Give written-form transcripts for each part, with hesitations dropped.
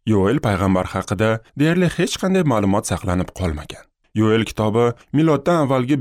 Yoel payg'ambar haqida deyarli hech qanday ma'lumot saqlanib qolmagan. Yoel kitobi miloddan avvalgi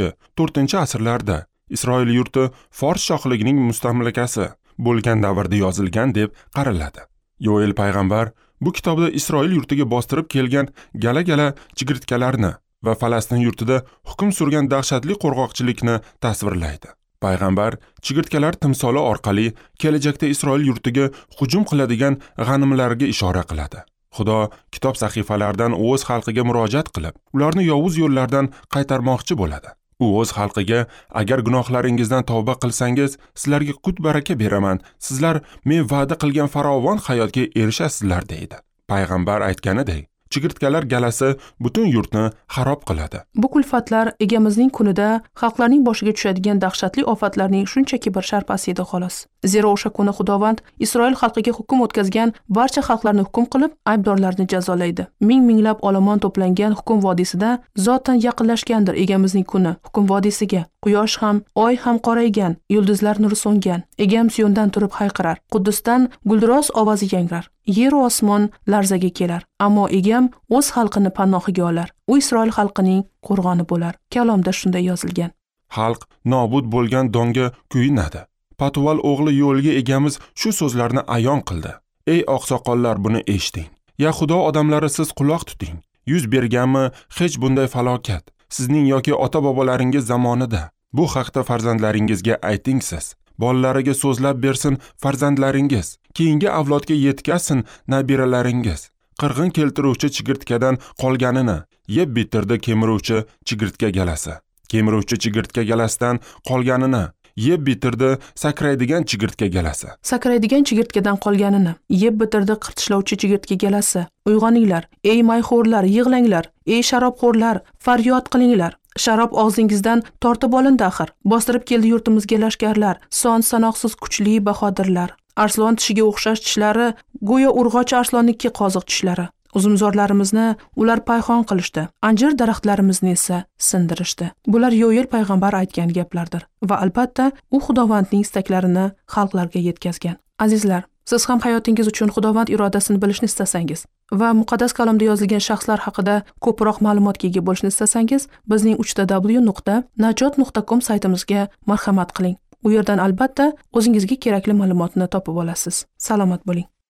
5-4 asrlarda Isroil yurti Fors shohligining mustamlakasi bo'lgan davrda yozilgan deb qaraladi. Yoel payg'ambar bu kitobda Isroil yurtiga bostirib kelgan gala-gala chigirtkalarni va Falastin yurtida hukm surgan dahshatli qo'rg'oqchilikni tasvirlaydi. Payg'ambar chigirtkalar timsoli orqali kelajakda Isroil yurtiga hujum qiladigan g'animlarga ishora qiladi. Xudo kitob sahifalaridan o'z xalqiga murojaat qilib, ularni yovuz yo'llardan qaytarmoqchi bo'ladi. U o'z xalqiga, agar gunohlaringizdan tavba qilsangiz, sizlarga qut-baraka beraman, sizlar men va'da qilgan farovon hayotga erishasizlar deydi. Payg'ambar aytganidek, chigirtkalar galasi butun yurtni xarob qiladi. Bu kulfatlar egamizning kunida xalqlarning boshiga tushadigan dahshatli ofatlarning shunchaki bir sharpasi edi xolos. Zero o'sha kuni Xudovand Isroil xalqiga hukm o'tkazgan barcha xalqlarni hukm qilib, aybdorlarni jazolaydi. Ming-minglab olomon to'plangan hukm vodiysida zotan yaqinlashgandir egamizning kuni. Hukm vodiysiga quyosh ham, oy ham qoraygan, yulduzlar nuri so'ngan. Egam Siyondan turib hayqirar. Quddusdan guldiroz ovozi yangrar. Yer va osmon larzaga kelar. Ammo egam o'z xalqini panohiga olar. U Isroil xalqining qo'rg'oni bo'lar. Kalomda shunday yozilgan. Xalq nobud bo'lgan donga kuyinadi. Patuval o'g'li yo'lga egamiz shu so'zlarni ayon qildi. Ey oqsoqollar, buni eshiting. Ya Xudo odamlari, siz quloq tuting. Yuz berganmi hech bunday falokat sizning yoki ota-bobolaringiz zamonida? Bu haqda farzandlaringizga ayting siz. Bolalariga so'zlab bersin farzandlaringiz. Keyingi avlodga yetkazsin nabiralaringiz. Qirg'in keltiruvchi chigirtkadan qolganini yeb bitirdi kemiruvchi chigirtka galasi. Kemiruvchi chigirtka galasidan qolganini yeb bitirdi sakraydigan chigirtka galasi. Sakraydigan chigirtkadan qolganini yeb bitirdi qirtishlovchi chigirtka galasi. Uyg'oninglar, ey mayxo'rlar, yig'langlar, ey sharobxo'rlar, faryod qilinglar. Sharob og'zingizdan tortib olindi axir. Bostirib keldi yurtimizga lashkarlar, son sanoqsiz kuchli bahodirlar. Arslon tishiga o'xshash tishlari go'yo urg'ochi arslonniki qoziq tishlari. Uzumzorlarimizni ular payxon qilishdi, anjir daraxtlarimizni esa sindirishdi. Bular Yoel payg'ambar aytgan gaplardir va albatta u Xudovandning istaklarini xalqlarga yetkazgan. Azizlar, siz ham hayotingiz uchun Xudovand irodasini bilishni istasangiz va muqaddas kalomda yozilgan shaxslar haqida ko'proq ma'lumotga ega bo'lishni istasangiz, bizning 3w.najot.com saytimizga marhamat qiling. U yerdan albatta o'zingizga kerakli ma'lumotni topib olasiz. Salomat bo'ling.